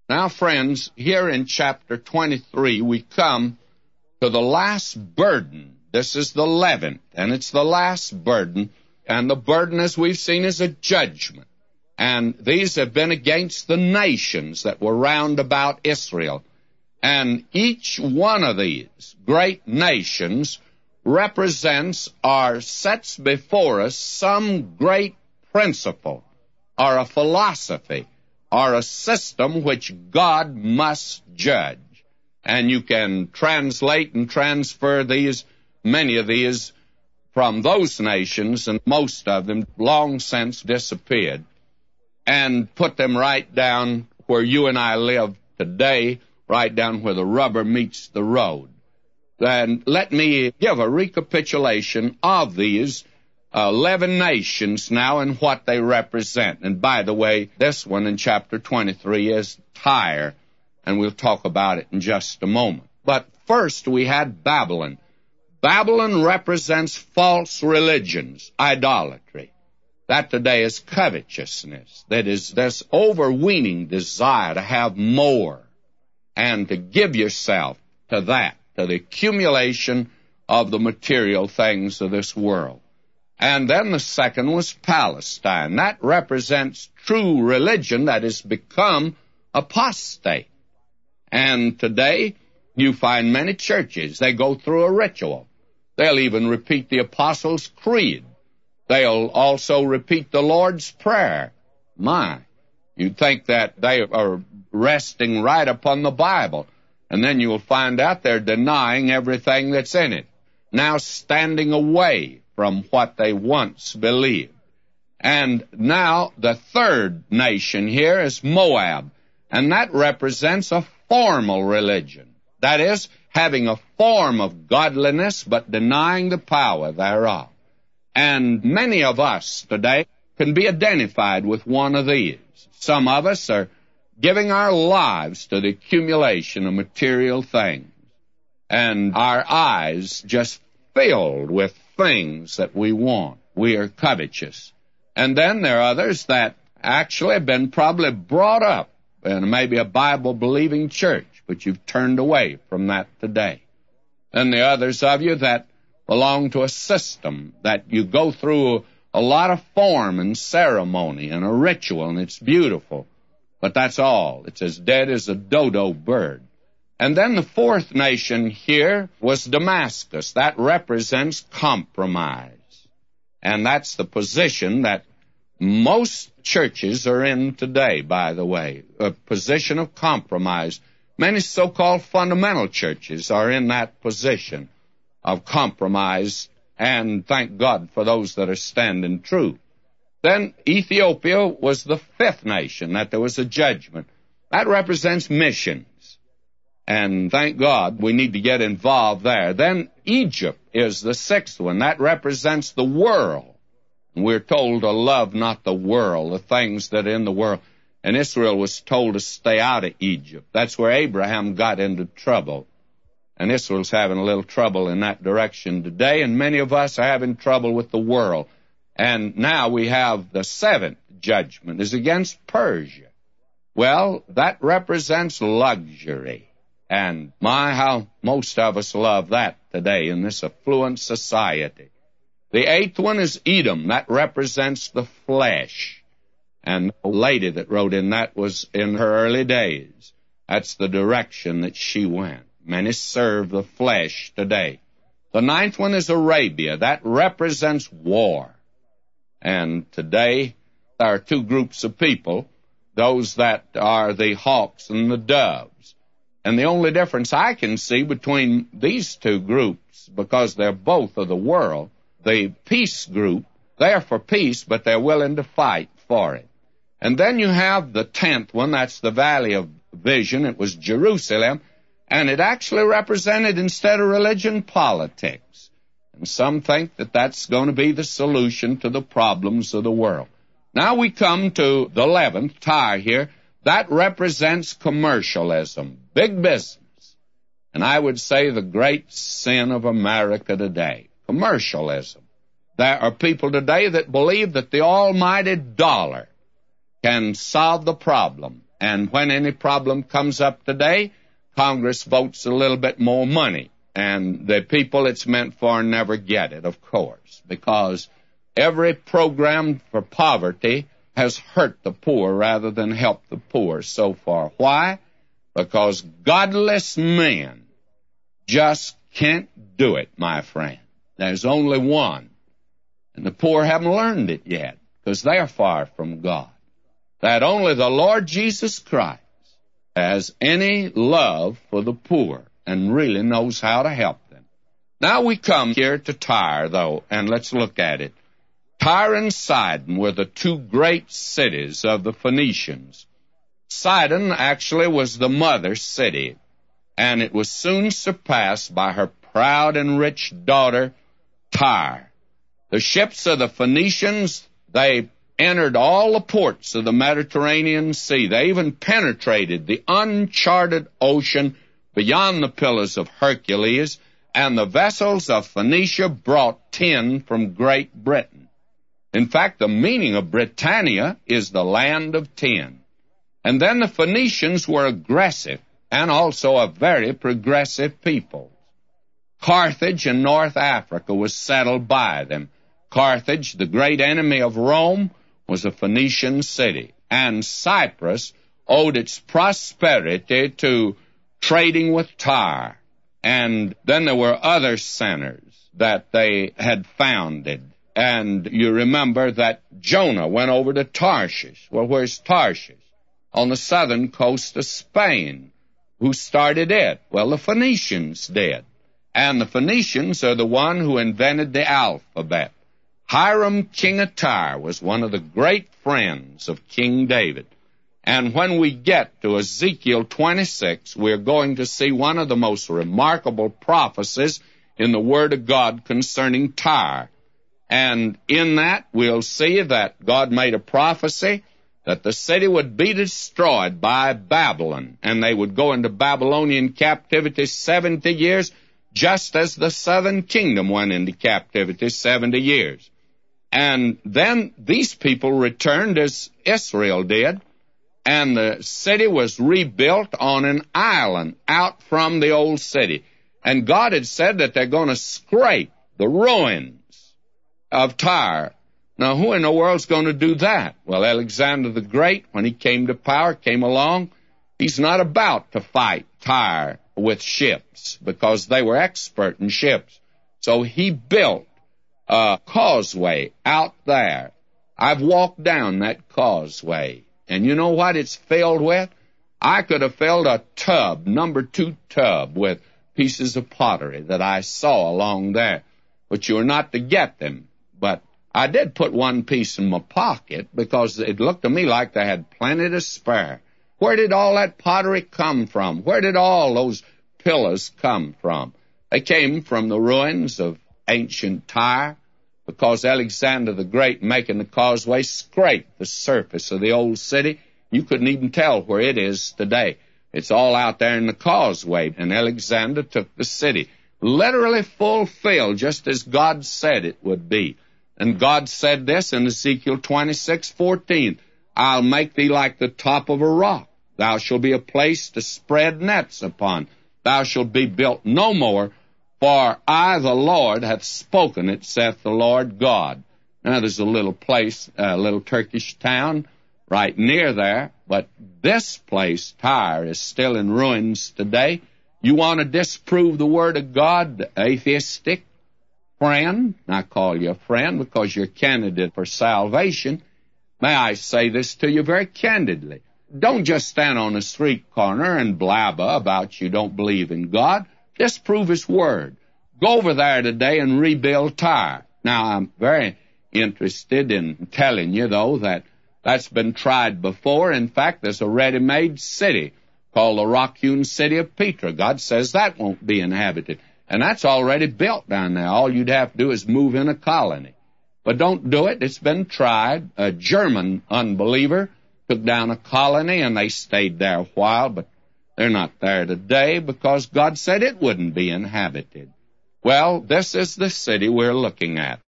Now, friends, here in chapter 23, we come to the last burden. This is the 11th, and it's the last burden. And the burden, as we've seen, is a judgment. And these have been against the nations that were round about Israel. And each one of these great nations represents or sets before us some great principle or a philosophy or a system which God must judge. And you can translate and transfer these, many of these, from those nations, and most of them long since disappeared, and put them right down where you and I live today, right down where the rubber meets the road. And let me give a recapitulation of these 11 nations now and what they represent. And by the way, this one in chapter 23 is Tyre, and we'll talk about it in just a moment. But first we had Babylon. Babylon represents false religions, idolatry. That today is covetousness. That is this overweening desire to have more and to give yourself to that, to the accumulation of the material things of this world. And then the second was Palestine. That represents true religion that has become apostate. And today, you find many churches, they go through a ritual. They'll even repeat the Apostles' Creed. They'll also repeat the Lord's Prayer. My, you'd think that they are resting right upon the Bible. And then you'll find out they're denying everything that's in it, now standing away from what they once believed. And now the third nation here is Moab, and that represents a formal religion. That is, having a form of godliness but denying the power thereof. And many of us today can be identified with one of these. Some of us are giving our lives to the accumulation of material things, and our eyes just filled with things that we want. We are covetous. And then there are others that actually have been probably brought up in maybe a Bible-believing church, but you've turned away from that today. And the others of you that belong to a system that you go through a lot of form and ceremony and a ritual, and it's beautiful, but that's all. It's as dead as a dodo bird. And then the fourth nation here was Damascus. That represents compromise. And that's the position that most churches are in today, by the way, a position of compromise. Many so-called fundamental churches are in that position of compromise, and thank God for those that are standing true. Then Ethiopia was the fifth nation, that there was a judgment. That represents missions. And thank God we need to get involved there. Then Egypt is the sixth one. That represents the world. We're told to love not the world, the things that are in the world. And Israel was told to stay out of Egypt. That's where Abraham got into trouble. And Israel's having a little trouble in that direction today. And many of us are having trouble with the world. And now we have the seventh judgment is against Persia. Well, that represents luxury. And my, how most of us love that today in this affluent society. The eighth one is Edom. That represents the flesh. And the lady that wrote in that was in her early days. That's the direction that she went. Many serve the flesh today. The ninth one is Arabia. That represents war. And today there are two groups of people, those that are the hawks and the doves. And the only difference I can see between these two groups, because they're both of the world, the peace group, they're for peace, but they're willing to fight for it. And then you have the 10th one, that's the Valley of Vision. It was Jerusalem, and it actually represented, instead of religion, politics. And some think that that's going to be the solution to the problems of the world. Now we come to the 11th, Tyre here. That represents commercialism, big business. And I would say the great sin of America today, commercialism. There are people today that believe that the almighty dollar can solve the problem. And when any problem comes up today, Congress votes a little bit more money. And the people it's meant for never get it, of course, because every program for poverty has hurt the poor rather than helped the poor so far. Why? Because godless men just can't do it, my friend. There's only one. And the poor haven't learned it yet, because they're far from God. That only the Lord Jesus Christ has any love for the poor and really knows how to help them. Now we come here to Tyre, though, and let's look at it. Tyre and Sidon were the two great cities of the Phoenicians. Sidon actually was the mother city, and it was soon surpassed by her proud and rich daughter, Tyre. The ships of the Phoenicians, they entered all the ports of the Mediterranean Sea. They even penetrated the uncharted ocean beyond the Pillars of Hercules, and the vessels of Phoenicia brought tin from Great Britain. In fact, the meaning of Britannia is the land of tin. And then the Phoenicians were aggressive and also a very progressive people. Carthage in North Africa was settled by them. Carthage, the great enemy of Rome, was a Phoenician city, and Cyprus owed its prosperity to trading with Tyre. And then there were other centers that they had founded. And you remember that Jonah went over to Tarshish. Well, where's Tarshish? On the southern coast of Spain. Who started it? Well, the Phoenicians did. And the Phoenicians are the one who invented the alphabet. Hiram, king of Tyre, was one of the great friends of King David. And when we get to Ezekiel 26, we're going to see one of the most remarkable prophecies in the Word of God concerning Tyre. And in that, we'll see that God made a prophecy that the city would be destroyed by Babylon, and they would go into Babylonian captivity 70 years, just as the southern kingdom went into captivity 70 years. And then these people returned as Israel did, and the city was rebuilt on an island out from the old city. And God had said that they're going to scrape the ruins of Tyre. Now, who in the world's going to do that? Well, Alexander the Great, when he came to power, came along. He's not about to fight Tyre with ships because they were expert in ships. So he built a causeway out there. I've walked down that causeway. And you know what it's filled with? I could have filled a tub, number 2 tub, with pieces of pottery that I saw along there. But you're not to get them. But I did put one piece in my pocket because it looked to me like they had plenty to spare. Where did all that pottery come from? Where did all those pillars come from? They came from the ruins of ancient Tyre, because Alexander the Great, making the causeway, scraped the surface of the old city. You couldn't even tell where it is today. It's all out there in the causeway, and Alexander took the city. Literally fulfilled, just as God said it would be. And God said this in Ezekiel 26:14, I'll make thee like the top of a rock. Thou shalt be a place to spread nets upon. Thou shalt be built no more, for I, the Lord, hath spoken it, saith the Lord God. Now, there's a little place, a little Turkish town right near there, but this place, Tyre, is still in ruins today. You want to disprove the Word of God, atheistic friend? I call you a friend because you're a candidate for salvation. May I say this to you very candidly. Don't just stand on a street corner and blabber about you don't believe in God. Disprove His Word. Go over there today and rebuild Tyre. Now, I'm very interested in telling you, though, that that's been tried before. In fact, there's a ready-made city called the rock-hewn city of Petra. God says that won't be inhabited. And that's already built down there. All you'd have to do is move in a colony. But don't do it. It's been tried. A German unbeliever took down a colony, and they stayed there a while, but they're not there today because God said it wouldn't be inhabited. Well, this is the city we're looking at.